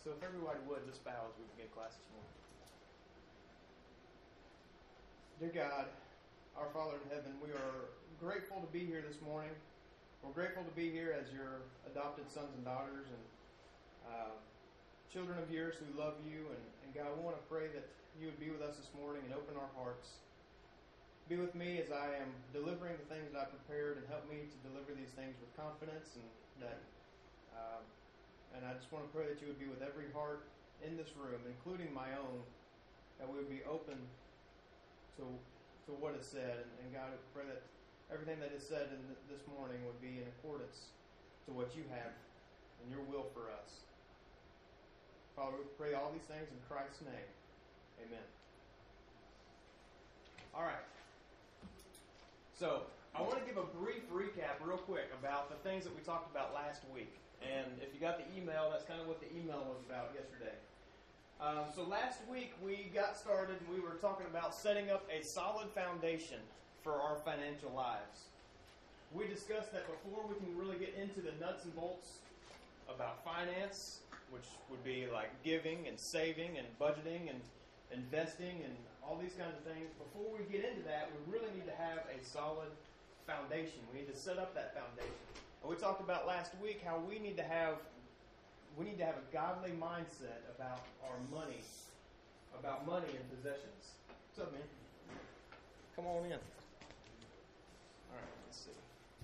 So if everybody would, just bow as we begin class this morning. Dear God, our Father in heaven, we are grateful to be here this morning. We're grateful to be here as your adopted sons and daughters and children of yours who love you. And God, we want to pray that you would be with us this morning and open our hearts. Be with me as I am delivering the things that I prepared, and help me to deliver these things with confidence. And I just want to pray that you would be with every heart in this room, including my own, that we would be open to what is said. And God, I pray that everything that is said this morning would be in accordance to what you have and your will for us. Father, we pray all these things in Christ's name. Amen. All right. So, I want to give a brief recap real quick about the things that we talked about last week. And if you got the email, that's kind of what the email was about yesterday. So last week we got started and we were talking about setting up a solid foundation for our financial lives. We discussed that before we can really get into the nuts and bolts about finance, which would be like giving and saving and budgeting and investing and all these kinds of things. Before we get into that, we really need to have a solid foundation. We need to set up that foundation. And we talked about last week how we need to have a godly mindset about our money, about money and possessions. What's up, man? Come on in. All right, let's see.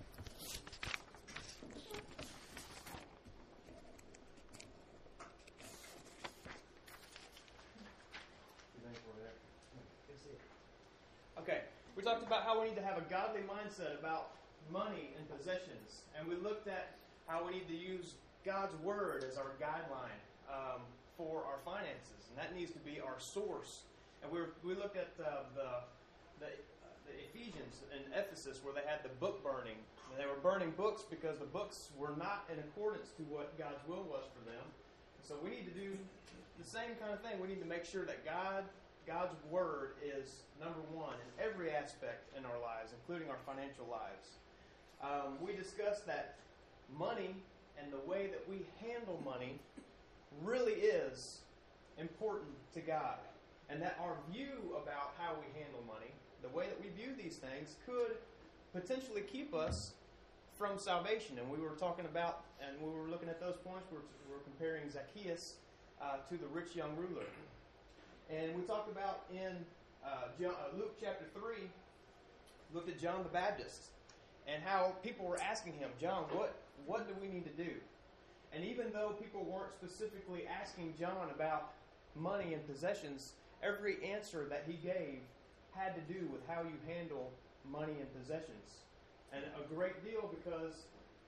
Okay, we talked about how we need to have a godly mindset about money and possessions. And we looked at how we need to use God's Word as our guideline for our finances. And that needs to be our source. And we looked at the Ephesians in Ephesus where they had the book burning. And they were burning books because the books were not in accordance to what God's will was for them. So we need to do the same kind of thing. We need to make sure that God's Word is number one in every aspect in our lives, including our financial lives. We discussed that money and the way that we handle money really is important to God. And that our view about how we handle money, the way that we view these things, could potentially keep us from salvation. And we were talking about, and we were looking at those points, we were comparing Zacchaeus to the rich young ruler. And we talked about in Luke chapter 3, looked at John the Baptist and how people were asking him, John, what do we need to do? And even though people weren't specifically asking John about money and possessions, every answer that he gave had to do with how you handle money and possessions. And a great deal because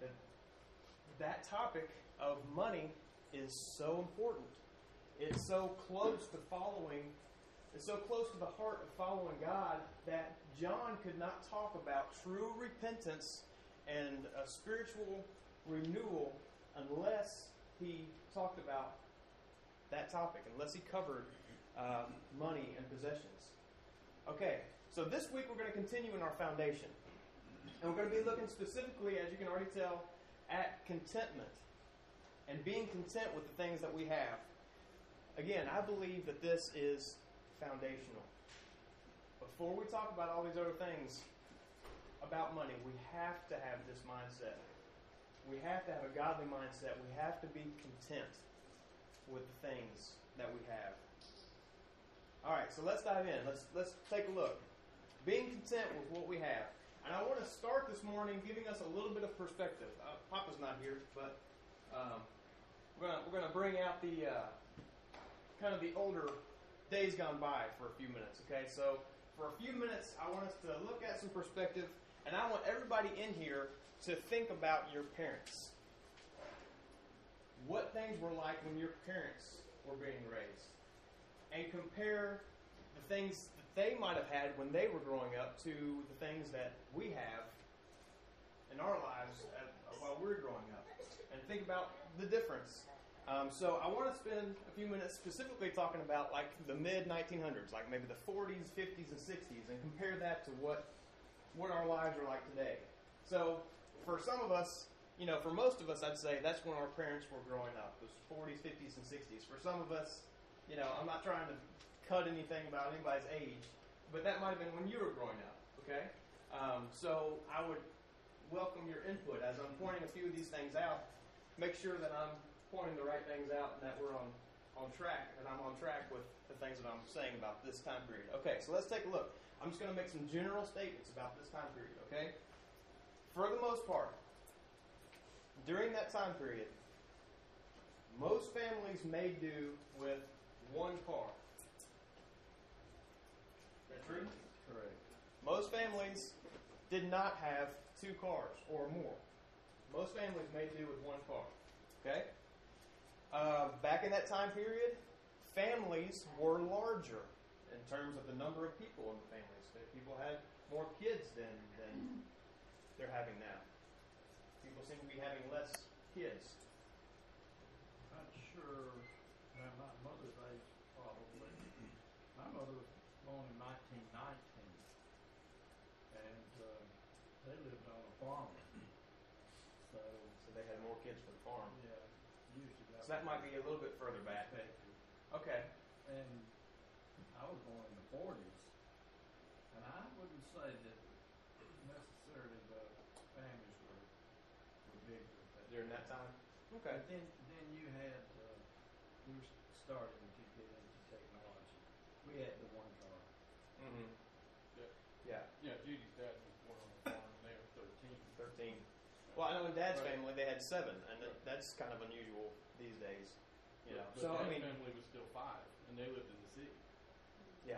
that topic of money is so important. It's so close to it's so close to the heart of following God that John could not talk about true repentance and a spiritual renewal unless he talked about that topic, unless he covered money and possessions. Okay, so this week we're going to continue in our foundation. And we're going to be looking specifically, as you can already tell, at contentment and being content with the things that we have. Again, I believe that this is foundational. Before we talk about all these other things about money, we have to have this mindset. We have to have a godly mindset. We have to be content with the things that we have. All right, so let's dive in. Let's take a look. Being content with what we have. And I want to start this morning giving us a little bit of perspective. Papa's not here, but we're going to bring out the kind of the older days gone by for a few minutes. Okay, so for a few minutes, I want us to look at some perspective, and I want everybody in here to think about your parents. What things were like when your parents were being raised, and compare the things that they might have had when they were growing up to the things that we have in our lives while we're growing up, and think about the difference. So I want to spend a few minutes specifically talking about like the mid-1900s, like maybe the 40s, 50s, and 60s, and compare that to what our lives are like today. So for some of us, for most of us, I'd say that's when our parents were growing up. It was 40s, 50s, and 60s. For some of us, I'm not trying to cut anything about anybody's age, but that might have been when you were growing up, okay? So I would welcome your input as I'm pointing a few of these things out. Make sure that I'm pointing the right things out and that we're on track, and I'm on track with the things that I'm saying about this time period. Okay, so let's take a look. I'm just going to make some general statements about this time period, okay? For the most part, during that time period, most families made do with one car. Is that true? Correct. Most families did not have 2 cars or more. Most families made do with one car. Okay? Back in that time period, families were larger in terms of the number of people in the families. People had more kids than they're having now. People seem to be having less kids. Not sure. Now, my mother's age, probably. My mother was born in 1919, and they lived on a farm. So they had more kids for the farm. Yeah, usually So that might be a little bit further back. Okay. And I was born in the 40s, and I wouldn't say that necessarily the families were bigger. During that time? Okay. But then you had, we were starting to get into technology. We had the one car. Mm-hmm. Yeah. Yeah. Judy's dad was born on the farm when they were 13. 13. Well, I know in Dad's Right. family they had 7, and that's kind of unusual these days. But So I Dad's mean, family was still 5, and they lived in the city. yeah.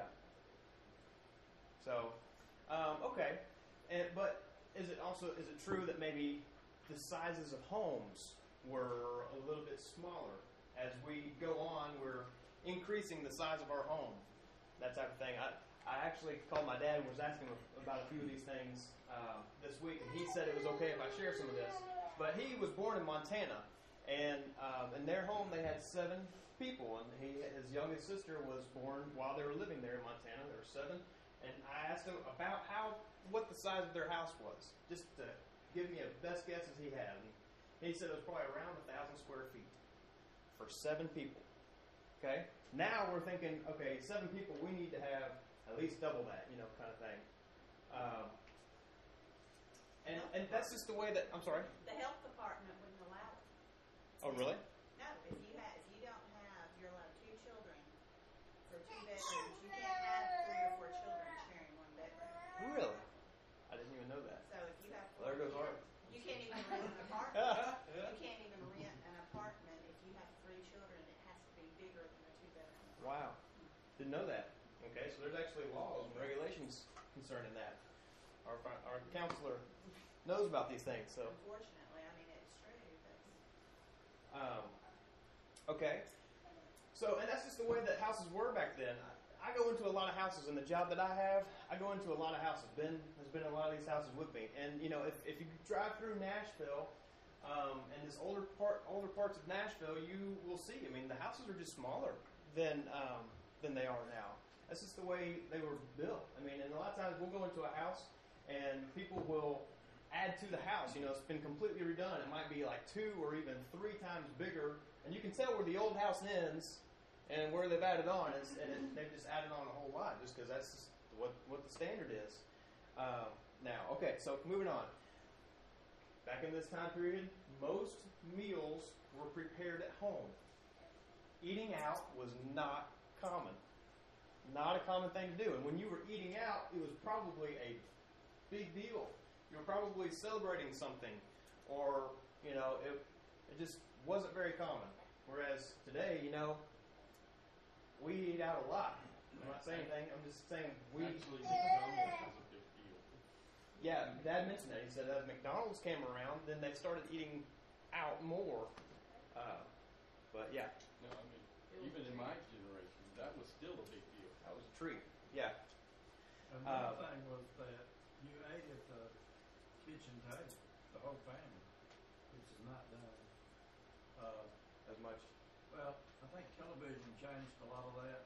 So, okay, but is it true that maybe the sizes of homes were a little bit smaller as we go on? We're increasing the size of our home, that type of thing. I actually called my dad and was asking him about a few of these things this week, and he said it was okay if I share some of this. But he was born in Montana, and in their home they had 7 people, and his youngest sister was born while they were living there in Montana. There were 7, and I asked him about what the size of their house was, just to give me a best guess as he had. And he said it was probably around 1,000 square feet for 7 people. Okay, now we're thinking, okay, 7 people, we need to have at least double that, kind of thing. And that's just the way that, I'm sorry? The health department wouldn't allow it. Oh, really? No, if you don't have, you're allowed 2 children for 2 bedrooms. You can't have 3 or 4 children sharing 1 bedroom. Really? I didn't even know that. So if you have 4 There goes children, Art. you can't even rent an apartment. You can't even rent an apartment if you have 3 children. It has to be bigger than a 2-bedroom. Wow. Didn't know that. Okay, so there's actually laws and regulations concerning that. Our counselor knows about these things, so. Unfortunately, I mean, it's true. But Okay. So, and that's just the way that houses were back then. I go into a lot of houses, in the job that I have, I go into a lot of houses. Ben has been in a lot of these houses with me. And, if you drive through Nashville, and this older parts of Nashville, you will see, I mean, the houses are just smaller than they are now. That's just the way they were built. I mean, and a lot of times we'll go into a house, and people will add to the house. It's been completely redone. It might be like 2 or even 3 times bigger, and you can tell where the old house ends and where they've added on. They've just added on a whole lot, just because that's just what the standard is now. Okay, so moving on. Back in this time period, most meals were prepared at home. Eating out was not common. Not a common thing to do. And when you were eating out, it was probably a big deal. You were probably celebrating something, or, it just wasn't very common. Whereas today, we eat out a lot. I'm not saying anything. I'm just saying Actually, McDonald's was a big deal. Yeah, Dad mentioned that. He said as McDonald's came around, then they started eating out more. But yeah, No, I mean, even in my generation, that was still a big deal. that was a treat. Yeah. And one thing was that you ate at the kitchen table, the whole family, which is not done. As much. Well, I think television changed a lot of that.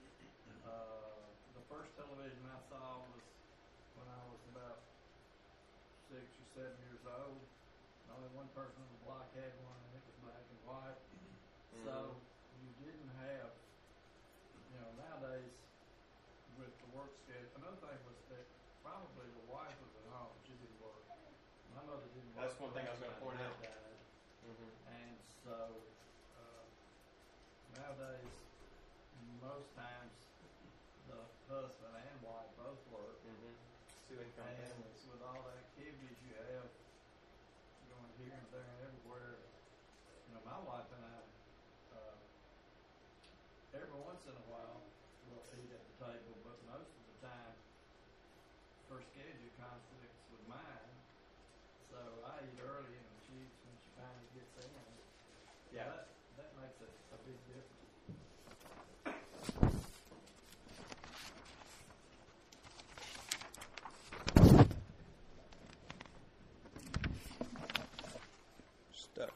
The first television I saw was when I was about 6 or 7 years old. And only one person on the block had one, and it was black and white. So you didn't have, nowadays with the work schedule. Another thing was that probably the wife was at home; she didn't work. My mother didn't work. That's one thing I was going to point out. And so nowadays, most times the husband and wife both work. Two income And families. with all the activities you have going here and there and everywhere, my wife and I, every once in a while, we'll eat at the table, but most of the time, her schedule conflicts with mine. So I eat early and she eats when she finally gets in. Yeah. That makes a big difference. Stuck.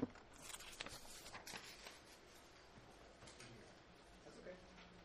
That's okay.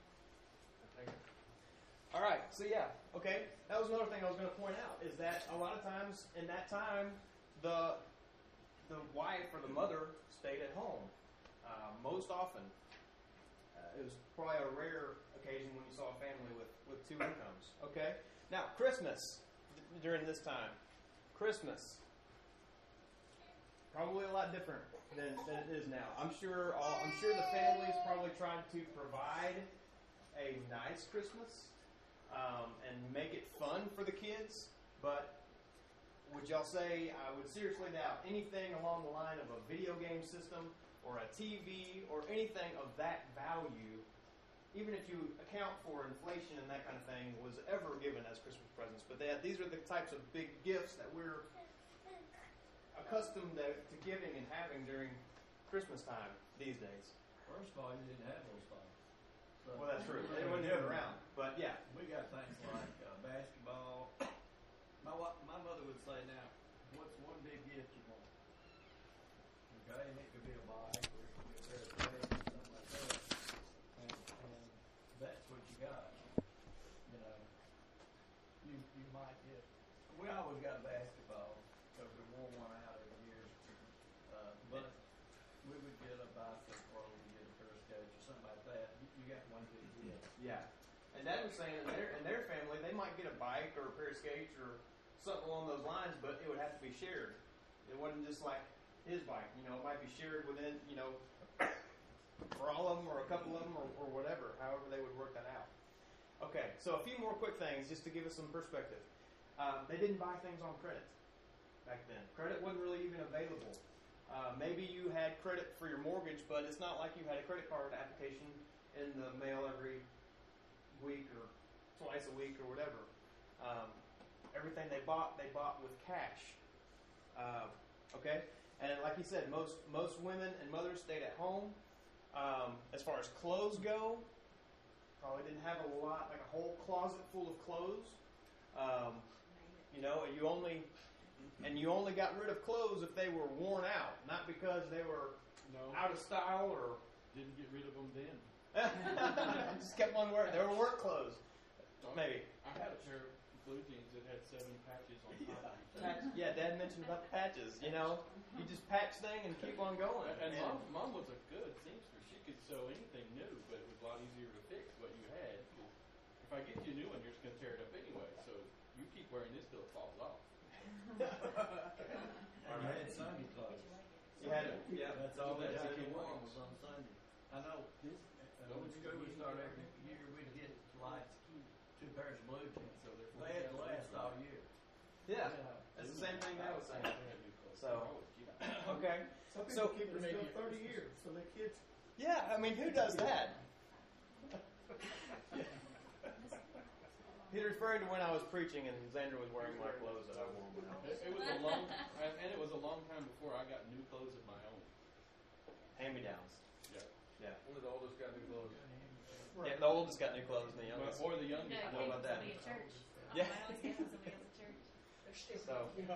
All right. So yeah. Okay. That was another thing I was going to point out is that a lot of times in that time, the wife or the mother stayed at home. Most often, it was probably a rare occasion when you saw a family with two incomes. Okay. Now Christmas during this time, Christmas. Probably a lot different than it is now. I'm sure the families probably tried to provide a nice Christmas and make it fun for the kids. But would y'all say I would seriously doubt anything along the line of a video game system or a TV or anything of that value, even if you account for inflation and that kind of thing, was ever given as Christmas presents. But these are the types of big gifts that we're accustomed to giving and having during Christmas time these days. First of all, you didn't have those things. So Well, that's true. They wouldn't have it around. But yeah. We got things like basketball. My mother would say, now, what's one big gift you want? Okay, and it could be a bike or it could be a pair of pants or something like that. And that's what you got. You might get. We always got a basketball because we wore one out every year. But we would get a bicycle or we would get a pair of skates or something like that. You got one big gift. Yeah. And Dad was saying in their family, they might get a bike or a pair of skates or something along those lines, but it would have to be shared. It wasn't just like his bike. It might be shared within, for all of them or a couple of them or whatever, however they would work that out. Okay, so a few more quick things just to give us some perspective. They didn't buy things on credit back then. Credit wasn't really even available. Maybe you had credit for your mortgage, but it's not like you had a credit card application in the mail every week or twice a week or whatever. Everything they bought with cash. Okay? And like he said, most women and mothers stayed at home. As far as clothes go, probably didn't have a lot, like a whole closet full of clothes. You only got rid of clothes if they were worn out, not because they were out of style or Didn't get rid of them then. just kept on wearing. They were work clothes, maybe. I had a pair of blue jeans that had 7 patches on top. Yeah, Dad mentioned about the patches. You just patch thing and keep on going. And Mom was a good seamstress. She could sew anything new, but it was a lot easier to fix what you had. 'Cause if I get you a new one, you're just going to tear it up anyway. So you keep wearing this till it falls off. And you had Sunday clothes. You had it. Yeah. That's all they That's had it. to wear was on Sunday. I know this. When school would start every year, we'd get like 2 pairs of blue jeans, so they had to last all year. Yeah. That's the same thing Dad was saying. So, So, okay. Some people So, keep it still 30 years, so their kids. yeah, I mean, who does that? He's referring to when I was preaching and Xander was wearing my clothes that I wore when I was it was a long time before I got new clothes of my own. hand-me-downs. Yeah. Only the oldest got new clothes. Yeah, the oldest got new clothes than the youngest. Or the youngest. I know about that. Somebody at church. Yeah. I always get somebody else at church. So,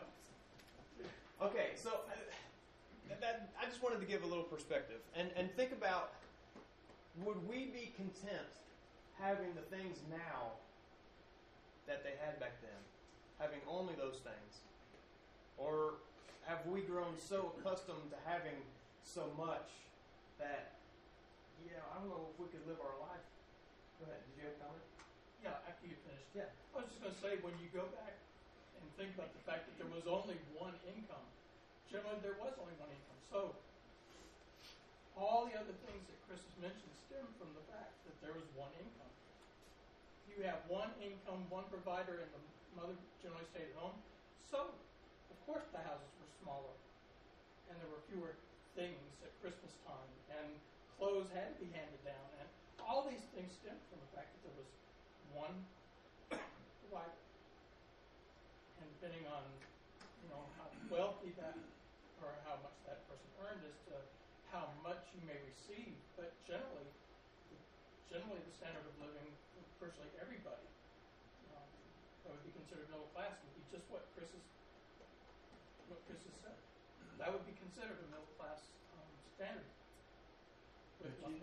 okay, so I just wanted to give a little perspective and think about, would we be content having the things now that they had back then, having only those things, or have we grown so accustomed to having so much that, I don't know if we could live our life. Go ahead. Did you have a comment? Yeah, after you finished. Yeah. I was just going to say, when you go back and think about the fact that there was only one income, generally there was only one income. So all the other things that Chris has mentioned stem from the fact that there was one income. You have one income, one provider, and the mother generally stayed at home. So, of course, the houses were smaller, and there were fewer things at Christmas time, and clothes had to be handed down, and all these things stem from the fact that there was one provider. And depending on, how wealthy that, or how much that person earned, as to how much you may receive, but generally the standard of living for virtually everybody that would be considered middle class would be just what Chris has said. That would be considered a middle class standard. But you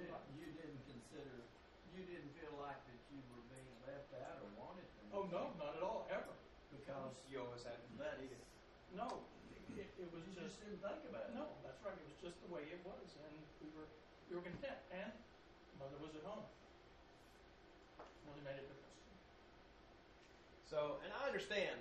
didn't feel like that you were being left out or wanted to. Oh no, not at all, ever. Because You always had that is, No, it was you just just didn't think about it. no. That's right. It was just the way it was, and we were content. And mother was at home. Really made a difference. So, and I understand,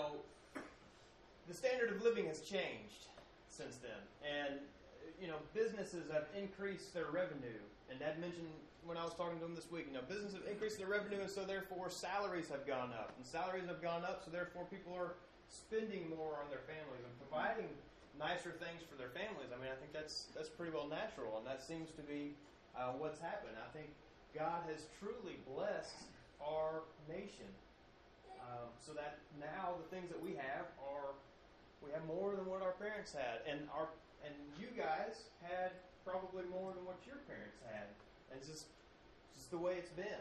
the standard of living has changed since then. And, businesses have increased their revenue. And Dad mentioned when I was talking to him this week, businesses have increased their revenue, and so therefore salaries have gone up. And salaries have gone up, so therefore people are spending more on their families and providing nicer things for their families. I mean, I think that's pretty well natural, and that seems to be what's happened. I think God has truly blessed our nation, so that now the things that we have more than what our parents had, and you guys had probably more than what your parents had. And it's just the way it's been.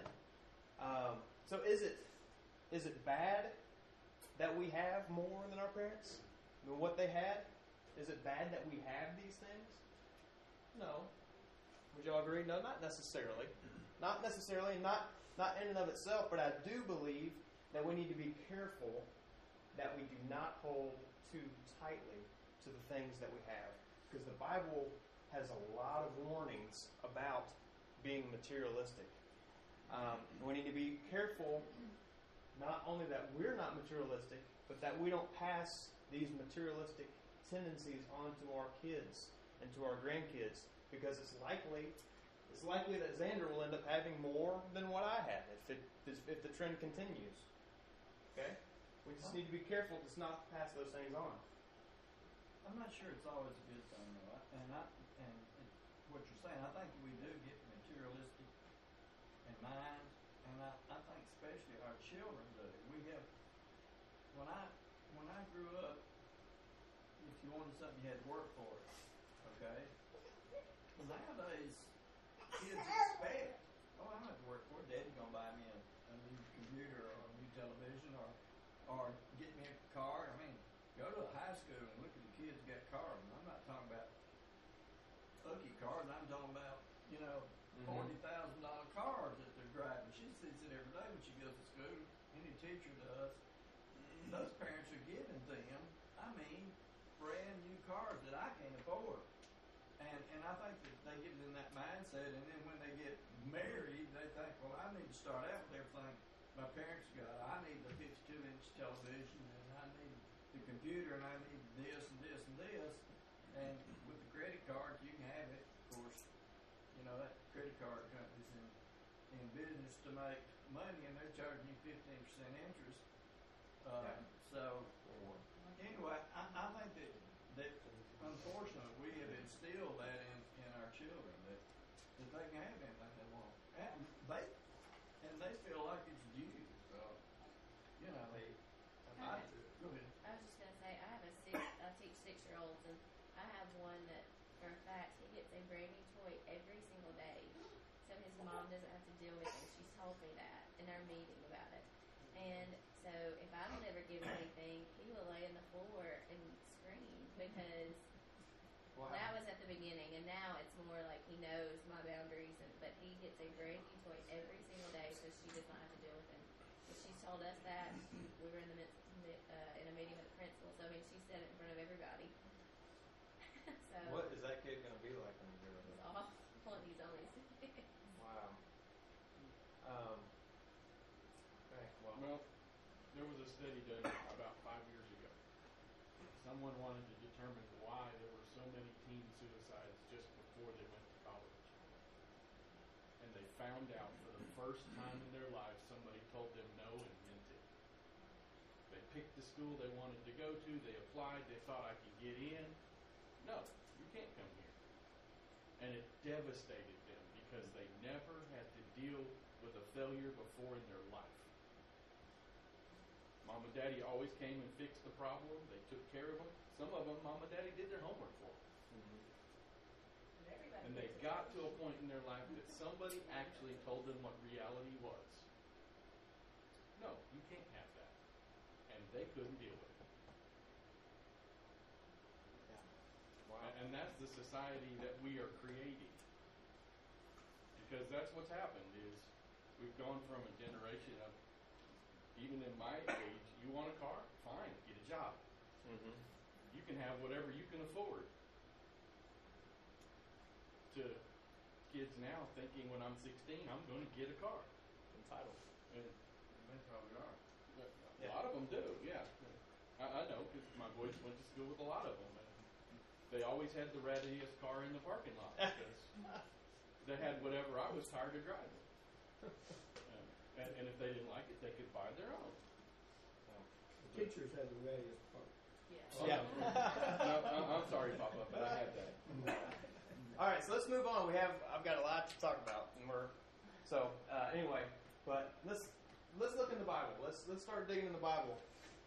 So is it bad that we have more than our parents than what they had? Is it bad that we have these things? No. Would y'all agree? No, not necessarily. Not necessarily, not in and of itself, but I do believe that we need to be careful that we do not hold too tightly to the things that we have. Because the Bible has a lot of warnings about being materialistic. We need to be careful not only that we're not materialistic, but that we don't pass these materialistic tendencies on to our kids and to our grandkids, because it's likely that Xander will end up having more than what I had if the trend continues. Okay? We just need to be careful to not pass those things on. I'm not sure it's always a good thing, though. What you're saying, I think we do get materialistic in mind, and I think especially our children do. We have, when I grew up, if you wanted something, you had to work for it. Okay? Well, nowadays, kids expect, I don't have to work for it. Daddy's gonna buy me a new computer or a new television or get me a car. I mean, go to a high school and look at the kids that got cars. And I'm not talking about hooky cars. I'm talking about, $40,000 cars that they're driving. She sees it every day when she goes to school. Any teacher does. Those parents are giving them, brand new cars that I can't afford. And I think that they get in that mindset, and then when they get married, they think, well, I need to start out with everything my parents got. I need the 52-inch television, and I need the computer, and I need this and this and this. And with the credit card, you can have it. Of course, that credit card company's in business to make money, and they're charging you 15% interest. So, anyway, I think that unfortunately we have instilled that in our children, that they can have anything they want. And they feel like it's due. So, go ahead. I was just going to say, I teach 6-year-olds, and I have one that, for a fact, he gets a brand new toy every single day. So his mom doesn't have to deal with it. She's told me that in our meeting about it. And so if I don't ever give him anything, he will lay on the floor and scream, because that was at the beginning, and now it's more like he knows my boundaries. But he gets a brand new toy every single day, so she does not have to deal with him. But she's told us that. We were in a meeting with the principal, so she said it in front of everybody. study done about 5 years ago. Someone wanted to determine why there were so many teen suicides just before they went to college. And they found out for the first time in their lives somebody told them no and meant it. They picked the school they wanted to go to, they applied, they thought I could get in. No, you can't come here. And it devastated them because they never had to deal with a failure before in their life. Mom and Daddy always came and fixed the problem. They took care of them. Some of them, Mom and Daddy did their homework for them. And they got to a point in their life that somebody actually told them what reality was. No, you can't have that. And they couldn't deal with it. Wow. And that's the society that we are creating. Because that's what's happened is we've gone from a generation of, even in my age, you want a car? Fine, get a job. Mm-hmm. You can have whatever you can afford. To kids now thinking when I'm 16, I'm going to get a car. Entitled. And They probably are. a lot of them do, yeah. I know because my boys went to school with a lot of them. And they always had the rattiest car in the parking lot because they had whatever I was tired of driving. And if they didn't like it, they could buy their own. The teachers had the readiest part. Yeah. No, I'm sorry, Papa, but I had that. All right, so let's move on. I've got a lot to talk about, and anyway. But let's look in the Bible. Let's start digging in the Bible.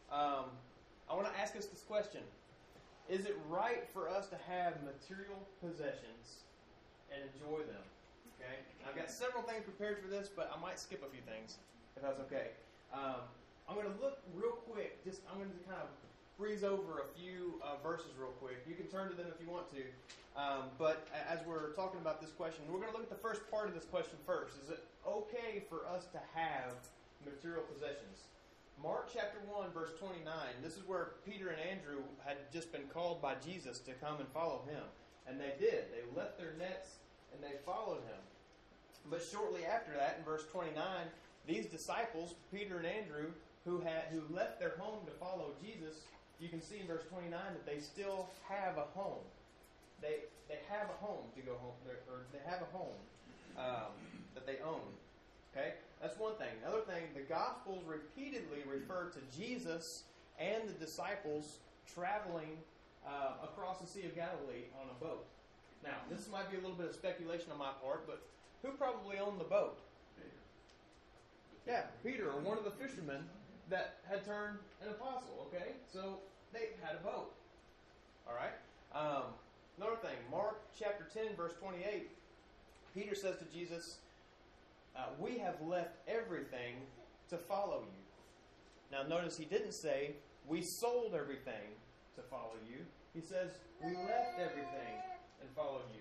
I want to ask us this question: is it right for us to have material possessions and enjoy them? Okay, I've got several things prepared for this, but I might skip a few things if that's okay. I'm going to look real quick. I'm going to kind of breeze over a few verses real quick. You can turn to them if you want to. But as we're talking about this question, we're going to look at the first part of this question first. Is it okay for us to have material possessions? Mark chapter 1, verse 29. This is where Peter and Andrew had just been called by Jesus to come and follow him. And they did. They left their nets and they followed him. But shortly after that, in verse 29, these disciples, Peter and Andrew, who left their home to follow Jesus, you can see in verse 29 that they still have a home. They have a home to go home, or they have a home that they own. Okay, that's one thing. Another thing, the Gospels repeatedly refer to Jesus and the disciples traveling across the Sea of Galilee on a boat. Now, this might be a little bit of speculation on my part, but who probably owned the boat? Peter. Yeah, Peter, or one of the fishermen that had turned an apostle. Okay, so they had a boat. All right. Another thing, Mark chapter 10, verse 28, Peter says to Jesus, we have left everything to follow you. Now notice he didn't say, we sold everything to follow you. He says, we left everything and followed you.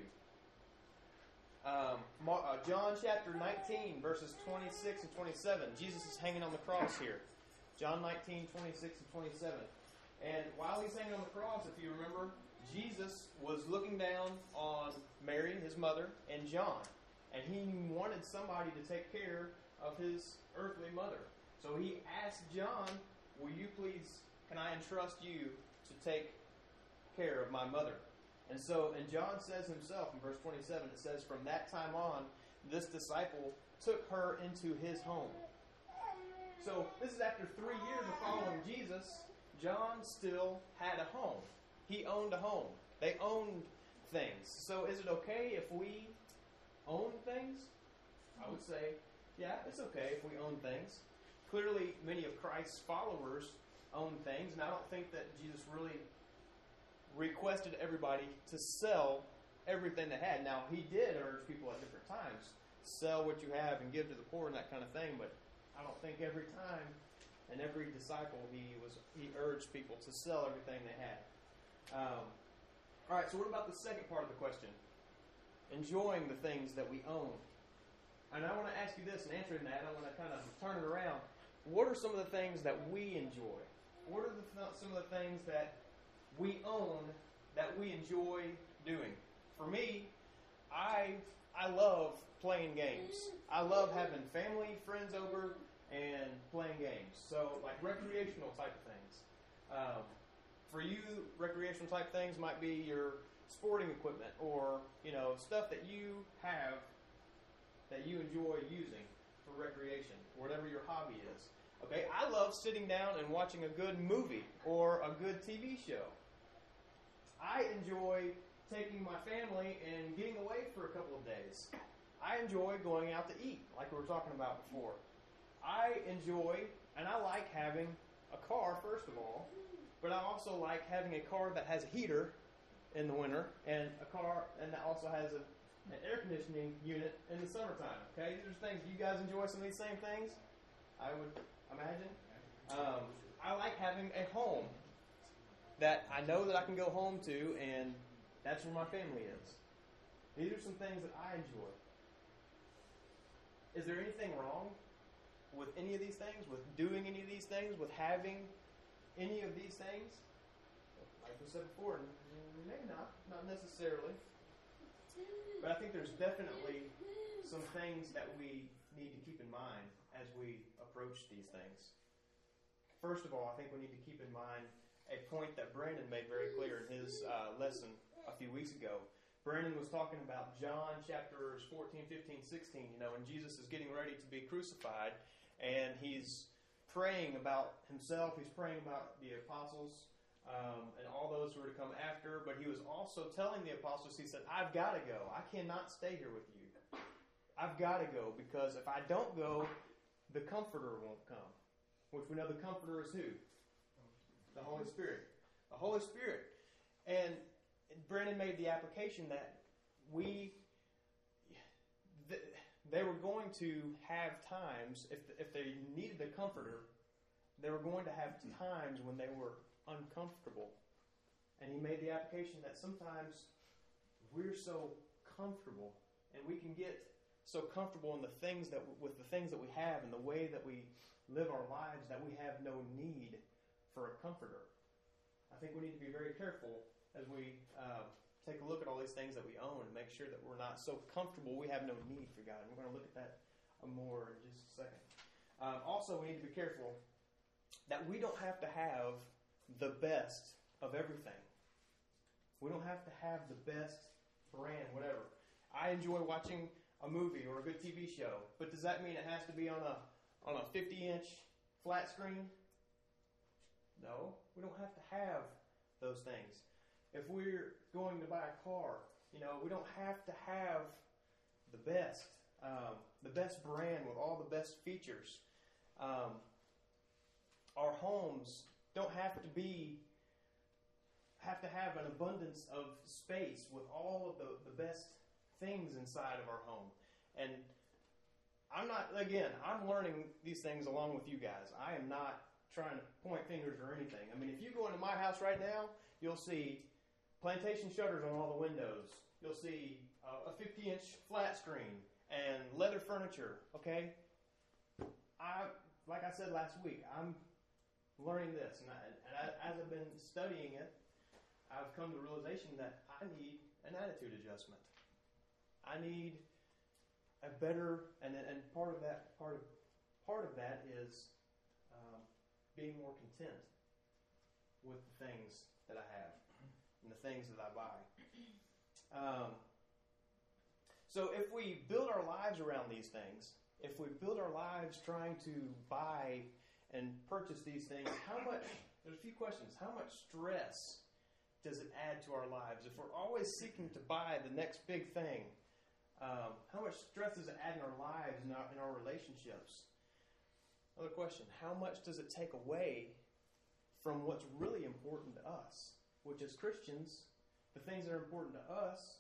John chapter 19, verses 26 and 27. Jesus is hanging on the cross here. John 19, 26 and 27. And while he's hanging on the cross, if you remember, Jesus was looking down on Mary, his mother, and John. And he wanted somebody to take care of his earthly mother. So he asked John, will you please, can I entrust you to take care of my mother? And John says himself in verse 27, it says, from that time on, this disciple took her into his home. So this is after 3 years of following Jesus, John still had a home. He owned a home. They owned things. So is it okay if we own things? I would say, yeah, it's okay if we own things. Clearly, many of Christ's followers own things, and I don't think that Jesus really requested everybody to sell everything they had. Now, he did urge people at different times, sell what you have and give to the poor and that kind of thing, but I don't think every time and every disciple he urged people to sell everything they had. All right, so what about the second part of the question? Enjoying the things that we own. And I want to ask you this, and answering that, I want to kind of turn it around. What are some of the things that we enjoy? What are some of the things that we own that we enjoy doing? For me, I love playing games. I love having family, friends over, and playing games. So, like recreational type of things. For you, recreational type things might be your sporting equipment or, stuff that you have that you enjoy using for recreation, whatever your hobby is. Okay, I love sitting down and watching a good movie or a good TV show. I enjoy taking my family and getting away for a couple of days. I enjoy going out to eat, like we were talking about before. I enjoy, and I like having a car, first of all, but I also like having a car that has a heater in the winter and a car and that also has an air conditioning unit in the summertime. Okay, these are things. Do you guys enjoy some of these same things? I would imagine. I like having a home that I know that I can go home to, and that's where my family is. These are some things that I enjoy. Is there anything wrong with any of these things, with doing any of these things, with having any of these things? Like we said before, maybe not necessarily. But I think there's definitely some things that we need to keep in mind as we approach these things. First of all, I think we need to keep in mind a point that Brandon made very clear in his lesson a few weeks ago. Brandon was talking about John chapters 14, 15, 16, when Jesus is getting ready to be crucified, and he's praying about himself, he's praying about the apostles, and all those who are to come after, but he was also telling the apostles, he said, I've got to go. I cannot stay here with you. I've got to go, because if I don't go, the Comforter won't come. Which we know the Comforter is who? The Holy Spirit. The Holy Spirit. And Brandon made the application that they were going to have times, if they needed a Comforter, they were going to have times when they were uncomfortable. And he made the application that sometimes we're so comfortable, and we can get so comfortable in with the things that we have and the way that we live our lives that we have no need for a comforter. I think we need to be very careful as we take a look at all these things that we own and make sure that we're not so comfortable we have no need for God. And we're going to look at that more in just a second. Also, we need to be careful that we don't have to have the best of everything. We don't have to have the best brand, whatever. I enjoy watching a movie or a good TV show, but does that mean it has to be on a 50-inch flat screen? No, we don't have to have those things. If we're going to buy a car, we don't have to have the best brand with all the best features. Our homes don't have to have an abundance of space with all of the best things inside of our home. And I'm learning these things along with you guys. I am not trying to point fingers or anything. I mean, if you go into my house right now, you'll see plantation shutters on all the windows. You'll see a 50-inch flat screen and leather furniture, okay? Like I said last week, I'm learning this, and as I've been studying it, I've come to the realization that I need an attitude adjustment. I need a better, and part of that is being more content with the things that I have and the things that I buy. So if we build our lives around these things, if we build our lives trying to buy and purchase these things, there's a few questions. How much stress does it add to our lives? If we're always seeking to buy the next big thing, how much stress does it add in our lives and in our relationships? Another question, how much does it take away from what's really important to us? Which as Christians, the things that are important to us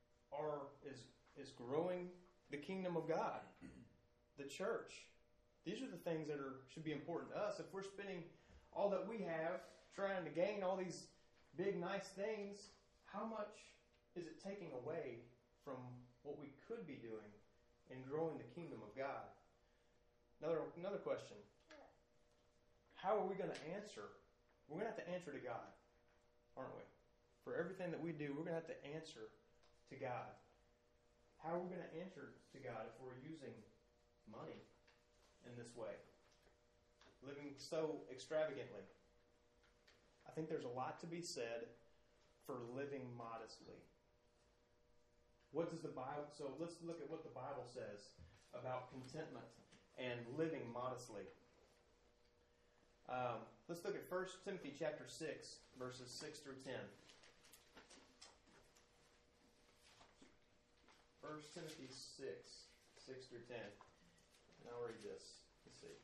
is growing the kingdom of God, the church. These are the things that should be important to us. If we're spending all that we have trying to gain all these big, nice things, how much is it taking away from what we could be doing in growing the kingdom of God? Another question. How are we going to answer? We're going to have to answer to God, aren't we? For everything that we do, we're going to have to answer to God. How are we going to answer to God if we're using money in this way, living so extravagantly. I think there's a lot to be said for living modestly. What does the Bible? So let's look at what the Bible says about contentment and living modestly. Let's look at 1 Timothy chapter 6, verses 6 through 10. 1 Timothy 6, 6 through 10. And I'll read this. Let's see.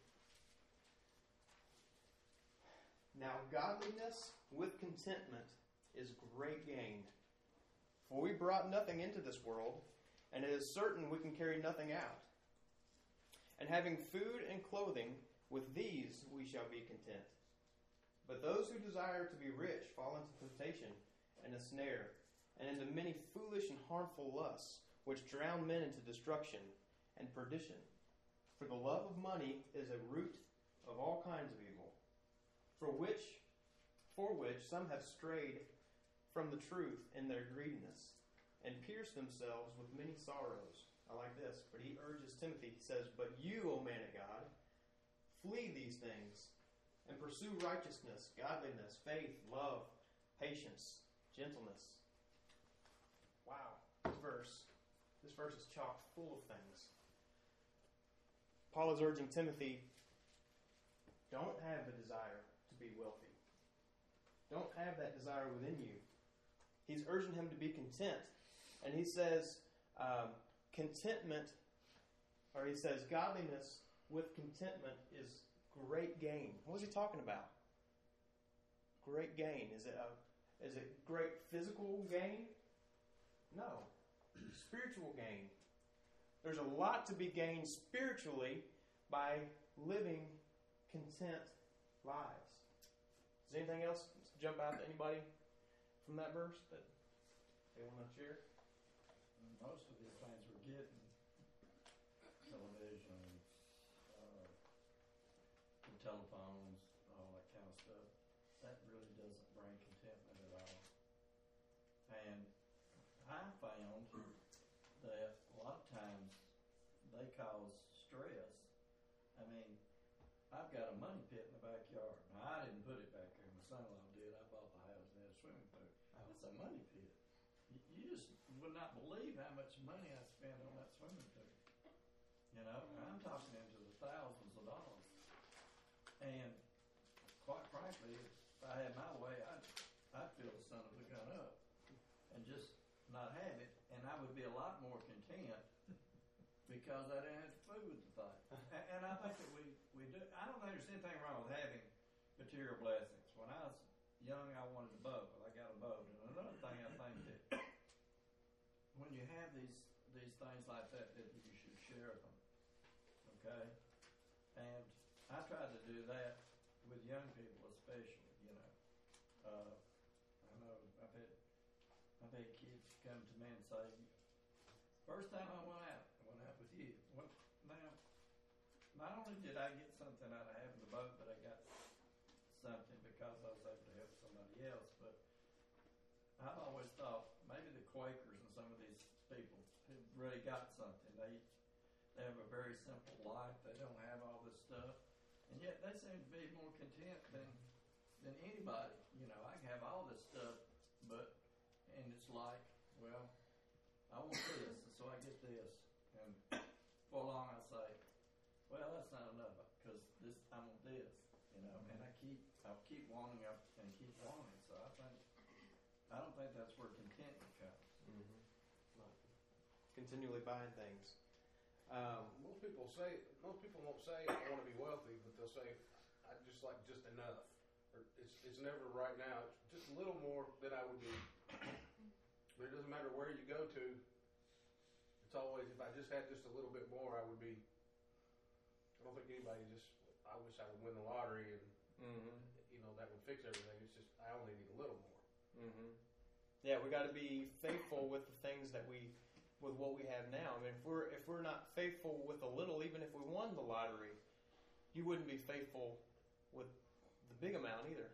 Now godliness with contentment is great gain. For we brought nothing into this world, and it is certain we can carry nothing out. And having food and clothing, with these we shall be content. But those who desire to be rich fall into temptation and a snare, and into many foolish and harmful lusts, which drown men into destruction and perdition. For the love of money is a root of all kinds of evil, for which some have strayed from the truth in their greediness, and pierced themselves with many sorrows. I like this. But he urges Timothy, he says, But you, O man of God, flee these things, and pursue righteousness, godliness, faith, love, patience, gentleness. Wow, this verse is chock full of things. Paul is urging Timothy, don't have the desire to be wealthy. Don't have that desire within you. He's urging him to be content. And he says, godliness with contentment is great gain. What was he talking about? Great gain. Is it great physical gain? No. Spiritual gain. There's a lot to be gained spiritually by living content lives. Does anything else jump out to anybody from that verse that they want to share? Most of these things we're getting, television, telephones, all that kind of stuff, that really doesn't bring contentment at all. And I found that a lot of times they cause stress. I mean, I've got a money pit in the backyard. Now, I didn't put it back there. My son-in-law did. I bought the house and had a swimming pool. It's a money pit. You just would not believe how much money I spent on that swimming pool. You know, I'm talking into the thousands of dollars. And quite frankly, if I had my way, I'd fill the son of a gun up and just not have it. And I would be a lot more content because I didn't have food to fight. And I think that we do. I don't think there's anything wrong with having material blessings. When I was young, I wanted a boat. Well, I got a boat. And another thing I think that when you have these things like that you should share them. Okay? And I try to do that with young people especially, you know. I know I've had kids come to me and say, first time I went out with you. Now, not only did I get something out of having the boat, but I got something because I was able to help somebody else. But I've always thought maybe the Quakers and some of these people have really got something. They have a very simple life. They don't have all this stuff. And yet they seem to be more content than anybody. You know, I can have all this stuff, and it's like, well, I want this, and so I get this. And for long I say, well, that's not enough, because I want this, you know. And I'll keep wanting and keep wanting. So I don't think that's where contentment comes. Mm-hmm. Continually buying things. Most people won't say I want to be wealthy, but they'll say I just like just enough. Or it's never right now. It's just a little more than I would be. But it doesn't matter where you go to. It's always, if I just had just a little bit more, I would be. I don't think anybody I wish I would win the lottery and that would fix everything. It's just I only need a little more. Mm-hmm. Yeah, we got to be faithful with the things with what we have now. I mean, if we're not faithful with a little, even if we won the lottery, you wouldn't be faithful with the big amount either.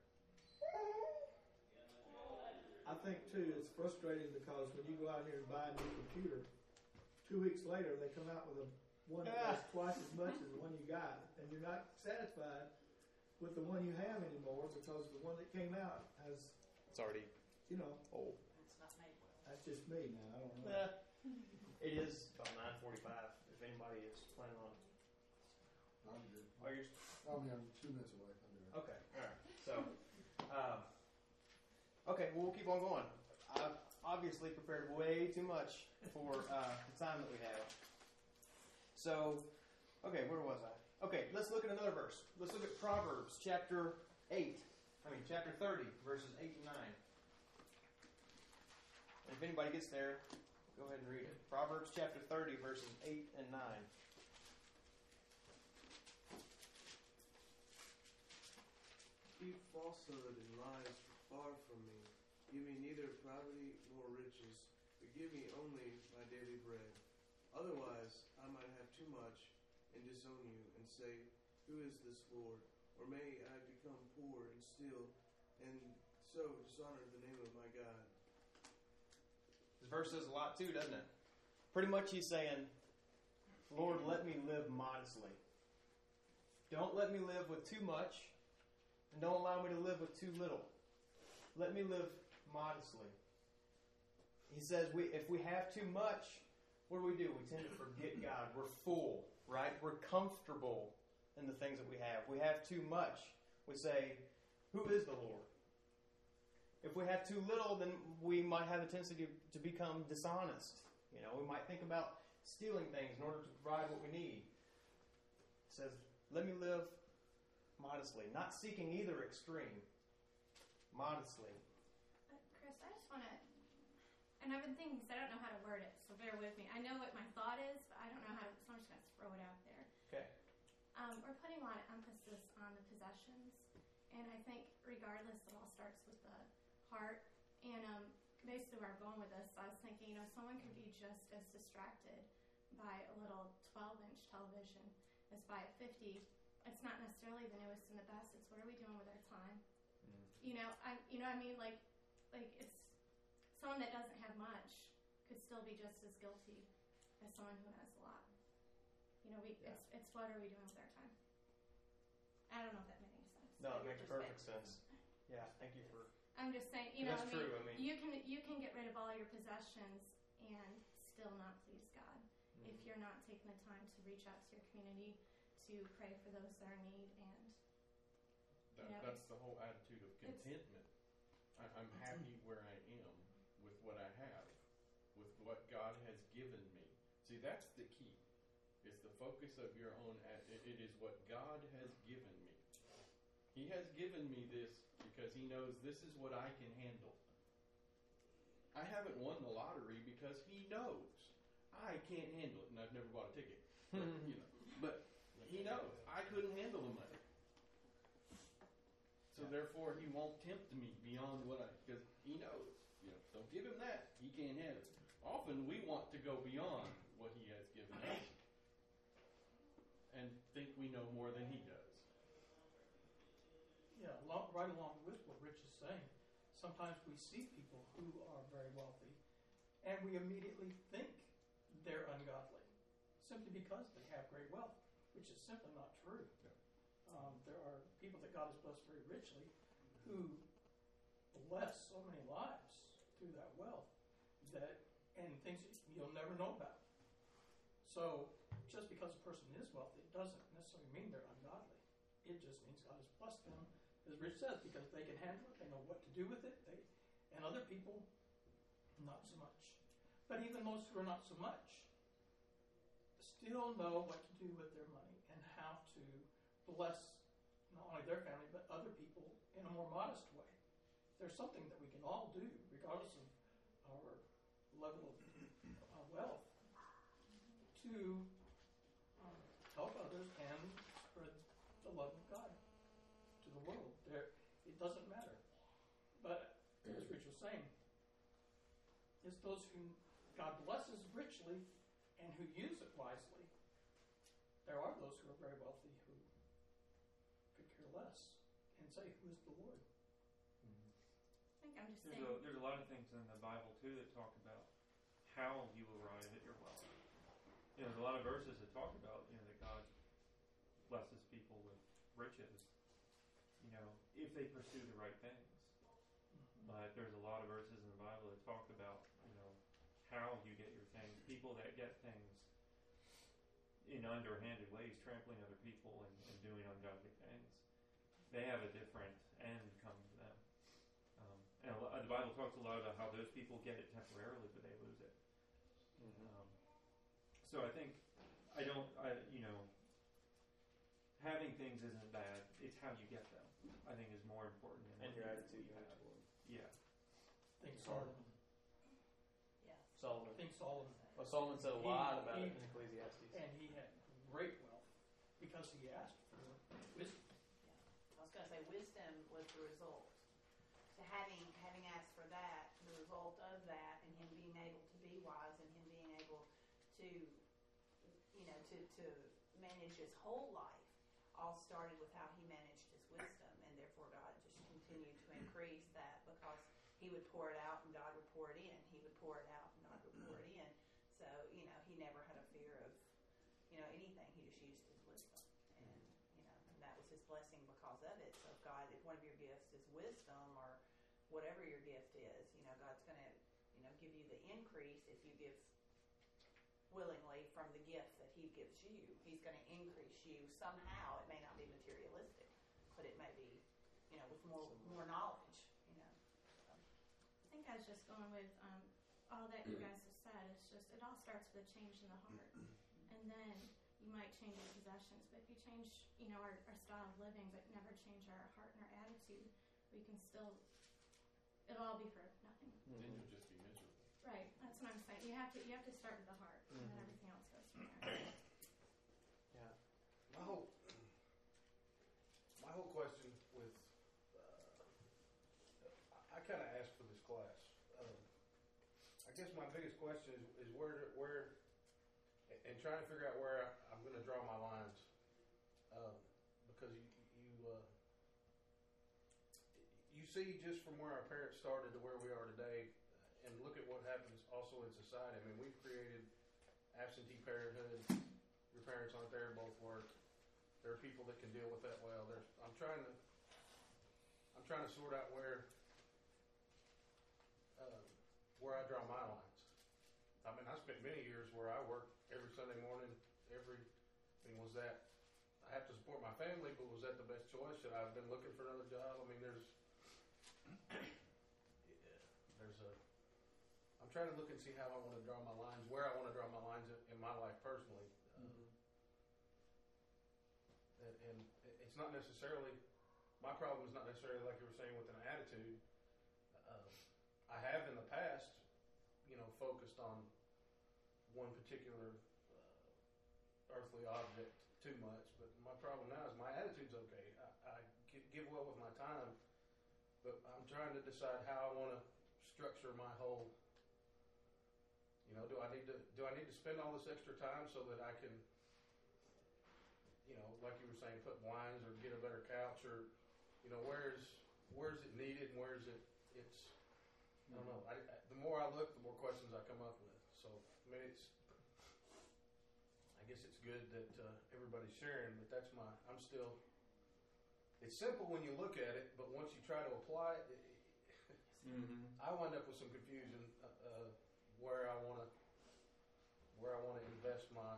I think too it's frustrating because when you go out here and buy a new computer, 2 weeks later they come out with one that does twice as much as the one you got, and you're not satisfied with the one you have anymore because the one that came out has, It's already old. It's not made well. That's just me now. I don't know. It is about 9:45. If anybody is planning on, I'm good. oh, you're I'm 2 minutes away. I'm doing it. okay. All right. So, okay. Well, we'll keep on going. I've obviously prepared way too much for the time that we have. So, okay, where was I? Okay, let's look at another verse. Let's look at Proverbs chapter 30, verses 8 and 9. And if anybody gets there, go ahead and read it. Proverbs chapter 30, verses 8 and 9. Keep falsehood and lies far from me. Give me neither poverty nor riches, but give me only my daily bread. Otherwise, I might have too much and disown you and say, who is this Lord? Or may I become poor and steal and so dishonor the name of my God. This verse says a lot too, doesn't it? Pretty much he's saying, Lord, let me live modestly. Don't let me live with too much, and don't allow me to live with too little. Let me live modestly. He says if we have too much, what do? We tend to forget God. We're full, right? We're comfortable in the things that we have. We have too much. We say, who is the Lord? If we have too little, then we might have a tendency to become dishonest. We might think about stealing things in order to provide what we need. It says, let me live modestly, not seeking either extreme. Modestly. Chris, I just want to, and I've been thinking, because I don't know how to word it, so bear with me. I know what my thought is, but I don't know how to, so I'm just going to throw it out there. Okay. We're putting a lot of emphasis on the possessions, and I think regardless, it all starts with the heart. And basically where I'm going with this, I was thinking, someone could be just as distracted by a little 12-inch television as by a 50. It's not necessarily the newest and the best. It's what are we doing with our time? I mean, like it's someone that doesn't have much could still be just as guilty as someone who has a lot. It's what are we doing with our time? I don't know if that made any sense. No, it makes perfect sense. Yeah, thank you for. I'm just saying, that's true. I mean, you can get rid of all your possessions and still not please God if you're not taking the time to reach out to your community, to pray for those that are in need, and that's the whole attitude of contentment. I'm happy where I am with what I have, with what God has given me. See, that's the key. It's the focus of your own. It is what God has given me. He has given me this because He knows this is what I can handle. I haven't won the lottery because He knows I can't handle it, and I've never bought a ticket. But He knows I couldn't handle the money. So therefore, He won't tempt me beyond because He knows. Don't give Him that. He can't handle it. Often we want to go beyond what He has given us and think we know more than He does. Yeah, right along with what Rich is saying, sometimes we see people who are very wealthy, and we immediately think they're ungodly, simply because they have great wealth, which is simply not true. Yeah. There are people that God has blessed very richly who bless so many lives through that wealth and things that you'll never know about. So just because a person is wealthy, it doesn't necessarily mean they're ungodly. It just means God has blessed them, as Rich says, because they can handle it, they know what to do with it, and other people, not so much. But even those who are not so much still know what to do with their money and how to bless not only their family, but other people in a more modest way. There's something that we can all do, regardless of our level of wealth, to help others and spread the love of God to the world. It doesn't matter. But, as Rich was saying, it's those who God blesses richly and who use it wisely. There are those who are very wealthy who could care less and say, who is the Lord? I think I'm just saying. There's a lot of things in the Bible, too, that talk about how you arrive at your wealth. there's a lot of verses that talk about, that God blesses people with riches, if they pursue the right things. But there's a lot of verses in the Bible that talk about, how you get your things. People that get things in underhanded ways, trampling other people and doing ungodly things, they have a different end come to them. And the Bible talks a lot about how those people get it temporarily, but they lose it. So I think having things isn't bad. It's how you get them, I think, is more important than And your attitude you have toward them. Yeah. I think Solomon. Yes. Solomon. I think Solomon. Well, Solomon said a lot about it he- in Ecclesiastes. And he had great wealth because he asked for wisdom. I was going to say wisdom was the result. So having asked for that, the result of that, and him being able to be wise, and him being able to, to manage his whole life, all started with how he managed his wisdom, and therefore God just continued to increase that because he would pour it out and God would pour it in. He would pour it out and God would pour it in. So, he never had a fear of, anything. He just used his wisdom. And that was his blessing because of it. So if one of your gifts is wisdom or whatever your gift is, God's going to, give you the increase if you give willingly from the gift that he gives you. He's going to increase you somehow. It may not be materialistic, but it may be, with more knowledge, So. I think I was just going with all that you guys have said. It's just, it all starts with a change in the heart. And then you might change your possessions, but if you change, our style of living, but never change our heart and our attitude, we can still, it'll all be for nothing. Then you'll just be miserable. Right, that's what I'm saying. You have to start with the heart, and then everything else goes from there. Yeah. My whole question with, I kind of asked for this class. I guess my biggest question is where, and trying to figure out where I'm going to draw my lines, because you see just from where our parents started to where we are today, and look at what happens also in society. I mean, we've created absentee parenthood. Your parents aren't there, both work. There are people that can deal with that well. I'm trying to sort out where I draw my lines. I mean, I spent many years where I worked every Sunday morning. Was that I have to support my family, but was that the best choice? Should I have been looking for another job? I mean, I'm trying to look and see how I want to draw my lines, where I want to draw my lines in my life personally. And it's not necessarily, my problem is not necessarily like you were saying with an attitude. I have in the past, focused on one particular earthly object too much, but my problem now is my attitude's okay. I give well with my time, but I'm trying to decide how I want to structure my whole. Do I need to spend all this extra time so that I can, like you were saying, put blinds or get a better couch, or, where's it needed and where's it's. I don't know. The more I look, the more questions I come up with. So, I mean, I guess it's good that everybody's sharing, but it's simple when you look at it, but once you try to apply it, I wind up with some confusion where I want to invest my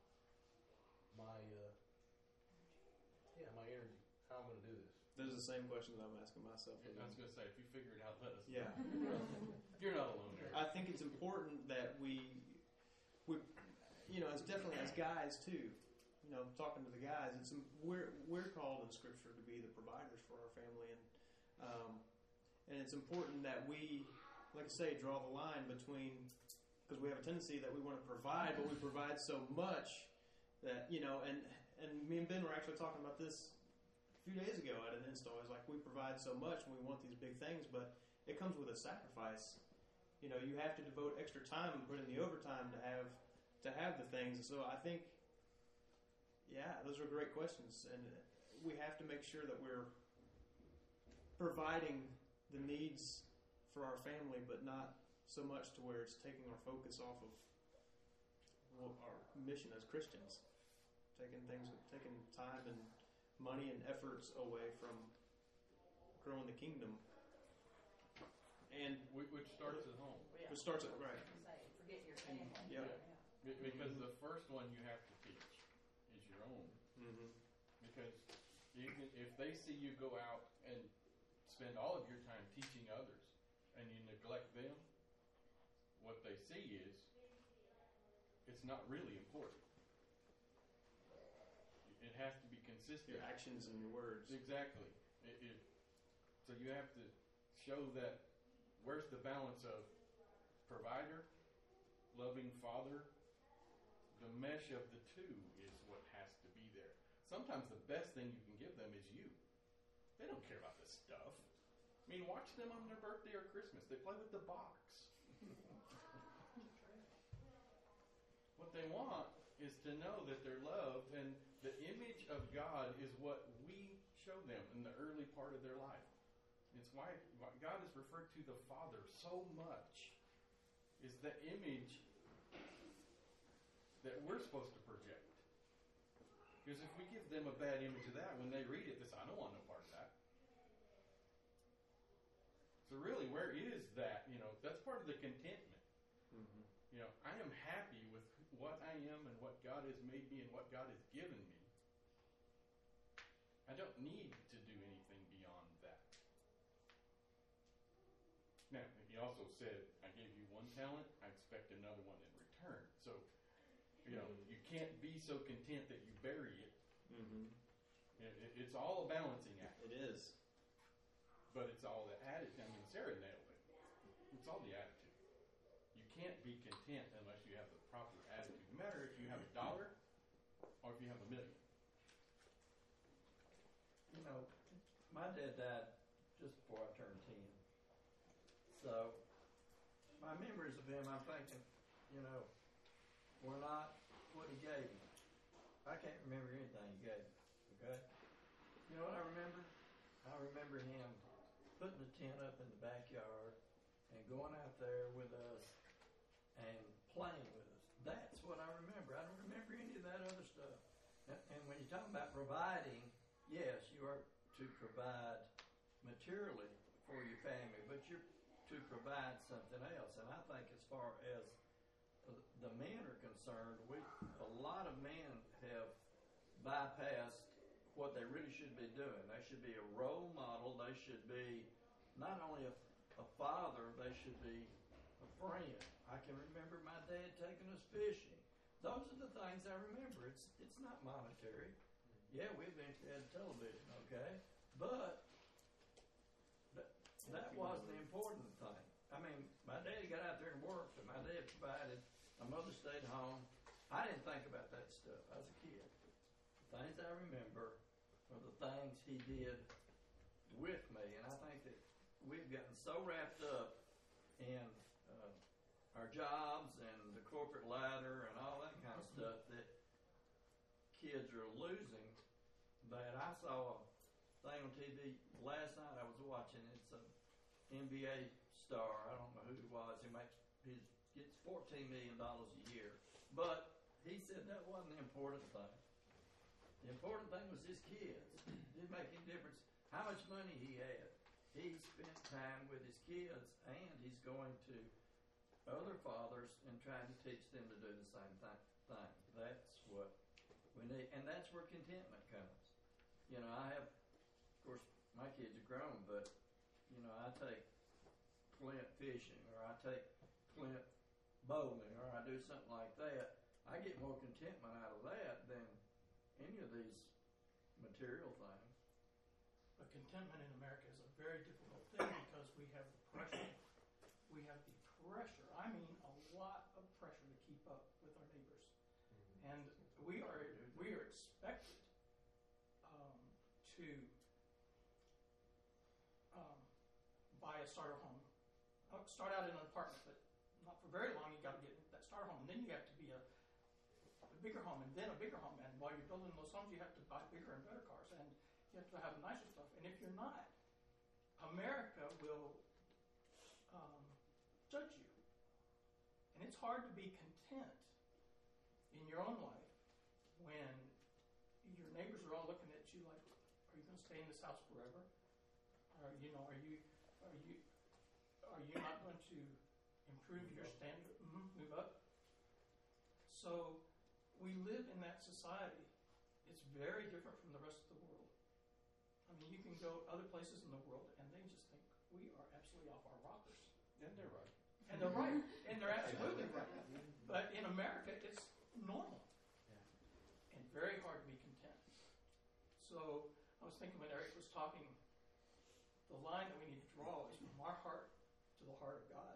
energy. How I'm going to do this. Those are the same questions I'm asking myself. I was going to say, if you figure it out, let us know. Yeah. You're not alone there. I think it's important that we it's definitely as guys too. Talking to the guys, we're called in Scripture to be the providers for our family, and it's important that we, like I say, draw the line between, because we have a tendency that we want to provide, but we provide so much that and me and Ben were actually talking about this a few days ago at an install. It's like we provide so much and we want these big things, but it comes with a sacrifice. You have to devote extra time and put in the overtime to have the things. So I think, those are great questions, and we have to make sure that we're providing the needs for our family, but not so much to where it's taking our focus off of our mission as Christians, taking time and money and efforts away from growing the kingdom. And which starts at home. Yeah. It starts at right. Say, forget your family. Yeah. Because the first one you have to teach is your own. Mm-hmm. Because if they see you go out and spend all of your time teaching others and you neglect them, what they see is it's not really important. It has to be consistent. Your actions and your words. Exactly. So you have to show that where's the balance of provider, loving father. The mesh of the two is what has to be there. Sometimes the best thing you can give them is you. They don't care about this stuff. I mean, watch them on their birthday or Christmas. They play with the box. What they want is to know that they're loved, and the image of God is what we show them in the early part of their life. It's why God is referred to the Father so much, is the image that we're supposed to project. Because if we give them a bad image of that, when they read it, they say, I don't want no part of that. So really, where is that? That's part of the contentment. Mm-hmm. I am happy with what I am and what God has made me and what God has given me. I don't need to do anything beyond that. Now, he also said, I gave you one talent, I expect another one in return. So, you can't be so content that you bury it. Mm-hmm. It's all a balancing act. It is. But it's all the attitude. I mean, Sarah nailed it. It's all the attitude. You can't be content unless you have the proper attitude. No matter if you have $1 or if you have $1 million. My dad died just before I turned 10. So, my memories of him, I'm thinking, were not what he gave me. I can't remember anything he gave me, okay? You know what I remember? I remember him putting the tent up in the backyard and going out there with us and playing with us. That's what I remember. I don't remember any of that other stuff. And when you're talking about providing, yes, you are to provide materially for your family, but you're to provide something else. And I think as far as the men are concerned, a lot of men have bypassed what they really should be doing. They should be a role model. They should be not only a father, they should be a friend. I can remember my dad taking us fishing. Those are the things I remember. It's not monetary. Yeah, we eventually had television, okay? But that wasn't the important thing. I mean, my daddy got out there and worked, and my dad provided. My mother stayed home. I didn't think about that stuff as a kid. The things I remember are the things he did with me, and I think that we've gotten so wrapped up in our jobs and the corporate ladder and all that kind of stuff that kids are losing. That I saw a thing on TV last night I was watching. It's an NBA star. I don't know who he was. He gets $14 million a year. But he said that wasn't the important thing. The important thing was his kids. It didn't make any difference how much money he had. He spent time with his kids, and he's going to other fathers and trying to teach them to do the same thing. That's what we need, and that's where contentment comes. I have, of course, my kids are grown, but I take Clint fishing, or I take Clint bowling, or I do something like that. I get more contentment out of that than any of these material things. But contentment in America is a very difficult thing because we have the pressure. We have the pressure. I mean, a lot of pressure to keep up with our neighbors, and we are expected to buy a starter home. Start out in an apartment, but not for very long. You got to get that starter home, and then you have to be a bigger home, and then a bigger home. And while you're building those homes, you have to buy bigger and better cars, and you have to have nicer stuff. And if you're not, America will judge you. And it's hard to be content in your own life, when your neighbors are all looking at you like, are you going to stay in this house forever? Are you not going to improve your standard, move up? So we live in that society. It's very different from the rest of the world. I mean, you can go other places in the world and they just think we are absolutely off our rockers. And they're right. And they're right. And they're absolutely right. But in America, it's normal. And very hard to be content. So I was thinking when Eric was talking, the line that we need to draw is from our heart to the heart of God.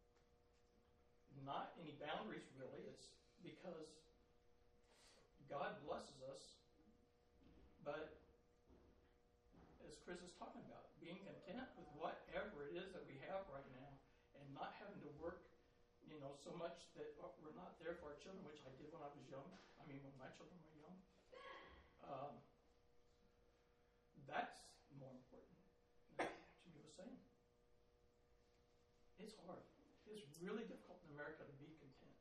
Not any boundaries, really. It's because God blesses us, but as Chris is talking about, being content with whatever it is that we have right now and not having to work, so much that we're not there for our children, which I did when I was young. I mean, when my children were young. That's more important, as Jimmy was saying. It's hard. It's really difficult in America to be content.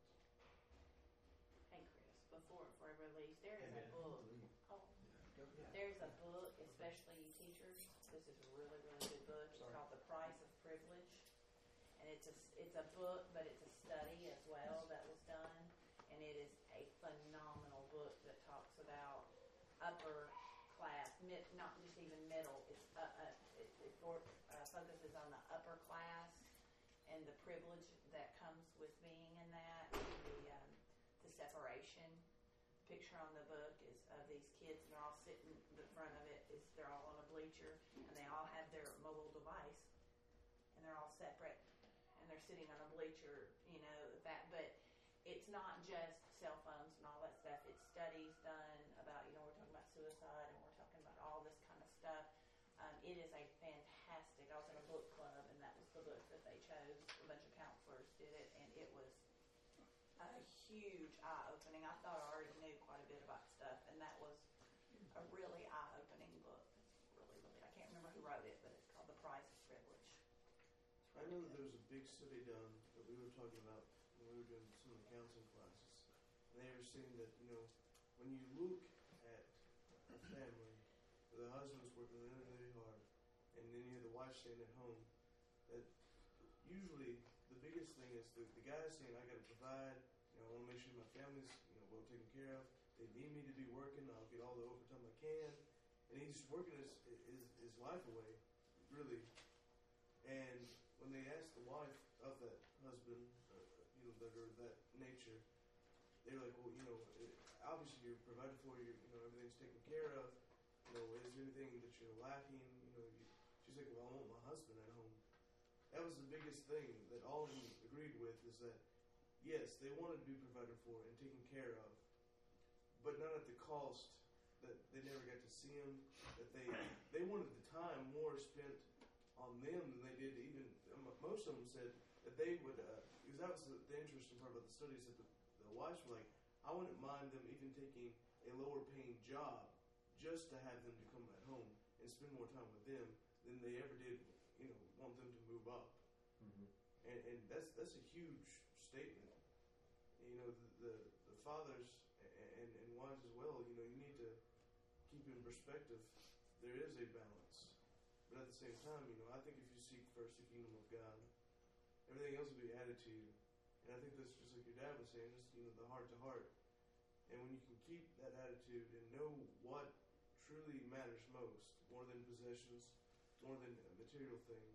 Hey, Chris, before I release, there is a book. There's a book, especially you teachers. This is a really, really good book. It's called The Price of Privilege. And it's a book, but it's a study as well that was done. And it is a phenomenal book that talks about upper class, not just even middle. It focuses on the upper class and the privilege that comes with being in that. The separation. The picture on the book is of these kids, and they're all sitting. The front of it is they're all on a bleacher, and they all have their mobile device, and they're all separate. And they're sitting on a bleacher, but it's not just cell phones and all that stuff. It's studies done about, we're talking about suicide and we're talking about all this kind of stuff. It is a fantastic, I was in a book club and that was the book that they chose. A bunch of counselors did it and it was a huge eye-opening. I thought I already knew quite a bit about stuff and that was a really eye-opening book. It's really, really, I can't remember who wrote it, but it's called The Price of Privilege. I know that there was a big study done that we were talking about when we were doing some of the counseling classes. And they were saying that, when you look at a family where the husband's working really, really hard, and then you have the wife staying at home, that usually the biggest thing is the guy's saying, I got to provide, I want to make sure my family's, well taken care of. They need me to be working. I'll get all the overtime I can. And he's working his life away, really. And when they asked the wife of that husband, that nature, they're like, well, obviously you're provided for, everything's taken care of. Is there anything that you're lacking? She's like, well, I want my husband at home. That was the biggest thing that all of them agreed with is that, yes, they wanted to be provided for and taken care of, but not at the cost that they never got to see him, that they wanted the time more spent on them than they did even, most of them said that they would, because that was the interesting part about the studies, that the wives were like, I wouldn't mind them even taking a lower paying job just to have them to come at home and spend more time with them than they ever did, want them to move up. Mm-hmm. And that's a huge statement. The fathers and wives as well, you need to keep in perspective, there is a balance. But at the same time, I think if you seek first the kingdom of God, everything else will be added to you. And I think that's just like your dad was saying, just, the heart to heart. And when you can keep that attitude and know what truly matters most, more than possessions, more than material things,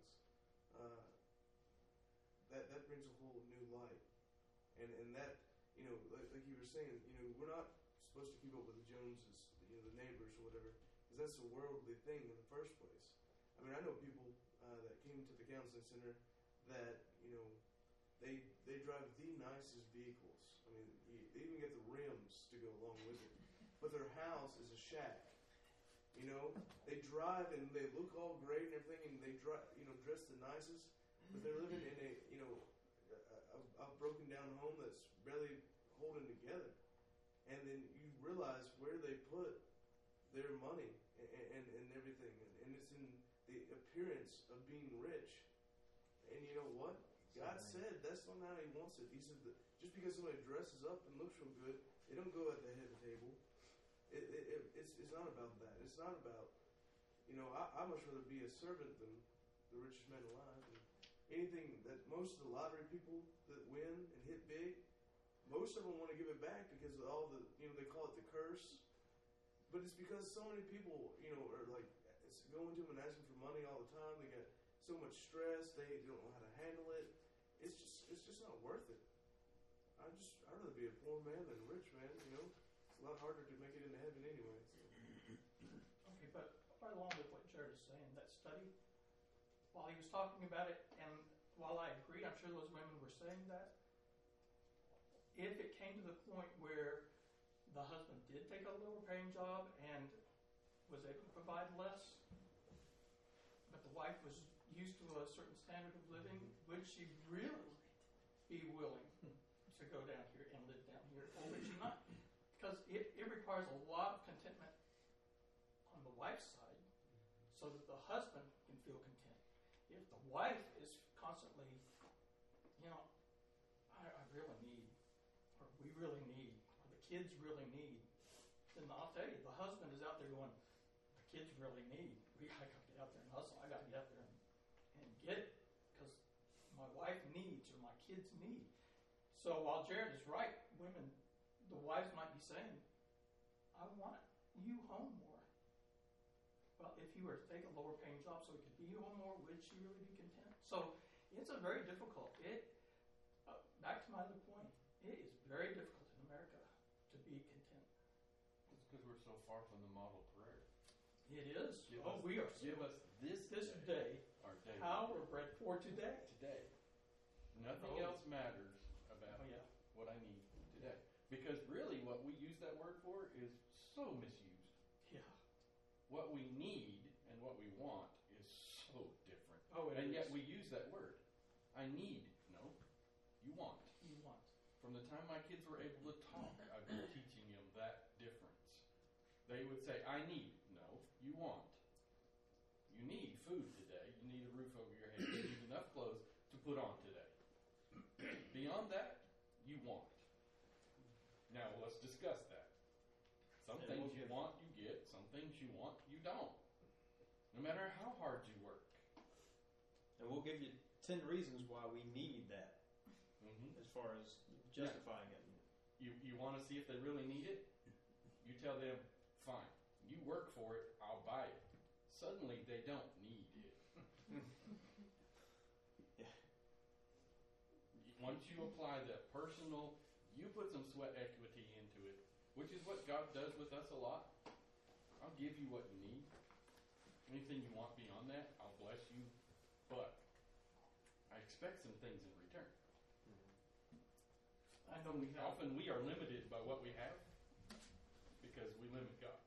that brings a whole new light. And that, like you were saying, we're not supposed to keep up with the Joneses, the neighbors or whatever, because that's a worldly thing in the first place. I mean, I know people that came to the counseling center that, they drive the nicest vehicles. I mean, they even get the rims to go along with it. But their house is a shack. They drive and they look all great and everything, and they drive, dress the nicest, but they're living in a broken down home that's barely holding together. And then you realize where they put their money and everything, and it's in the appearance of being rich. And you know what? God said that's not how He wants it. He said that just because somebody dresses up and looks real good, they don't It's not about that. It's not about, I much rather be a servant than the richest man alive. And anything that most of the lottery people that win and hit big, most of them want to give it back because of all the, they call it the curse. But it's because so many people, are like going to them and asking for money all the time. They got so much stress. They don't know how to handle it. It's just not worth it. I'd rather be a poor man than a rich man. It's a lot harder to make it into heaven anyway. So. Okay, but right along with what Jared is saying, that study, while he was talking about it, and while I agree, I'm sure those women were saying that, if it came to the point where the husband did take a lower paying job and was able to provide less, but the wife was used to a certain standard of living, would she really be willing to go down here and live down here, or would she not? Because it requires a lot of contentment on the wife's side so that the husband can feel content. If the wife is constantly, I really need, or we really need, or the kids really need, then I'll tell you, the husband is out there going, the kids really need. I got to get out there and hustle. I got to get out there and get it because my wife needs or my kids need. So while Jared is right, the wives might be saying, I want you home more. Well, if he were to take a lower paying job so he could be home more, would she really be content? So it's a very difficult, back to my other point, it is very difficult in America to be content. It's because we're so far from the model prayer. It is. Give us this day our daily our bread for today. Today. Nothing else matters about what I need today. Because really what we use that word for is so misused. Yeah. What we need and what we want is so different. And yet we use that word. I need. No. You want. You want. From the time my kids were able to talk, I've been teaching them that difference. They would say, I need. No. You want. You need food today. You need a roof over your head. You need enough clothes to put on today. Beyond that, you want. Now, let's discuss that. Some things you want, you get. Some things you want, you don't. No matter how hard you work. And we'll give you 10 reasons why we need that, as far as justifying it. You want to see if they really need it? You tell them, fine. You work for it, I'll buy it. Suddenly, they don't need it. Once you apply that personal, you put some sweat equity into it, which is what God does with us a lot. I'll give you what you need. Anything you want beyond that, I'll bless you. But I expect some things in return. I know often we are limited by what we have because we limit God.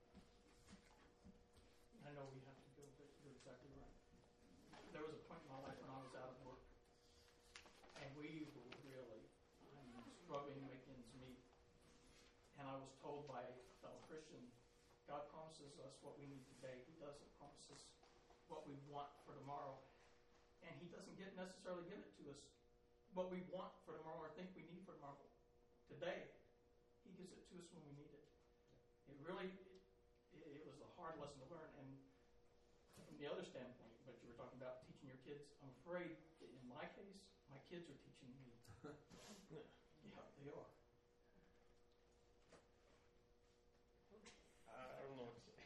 I know we have to go, but you're exactly right. There was a point in my life when I was out of work, and we were really struggling to make ends meet. And I was told by a fellow Christian, God promises us what we need today. He doesn't promise us what we want for tomorrow. And He doesn't necessarily give it to us what we want for tomorrow or think we need for tomorrow. Today, He gives it to us when we need it. It really, it was a hard lesson to learn. And from the other standpoint, but you were talking about teaching your kids, I'm afraid in my case, my kids are teaching me. Yeah, they are. I don't know what to say.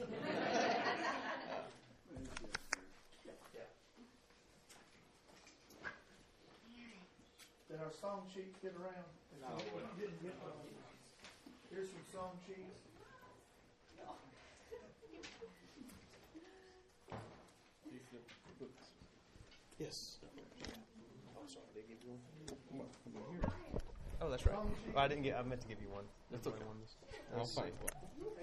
Did our song sheets get around? No, we didn't get one. Here's some song sheets. Yes. Oh, sorry. They give you one. Oh, that's right. Well, I didn't get. I meant to give you one. That's okay. I'll find one.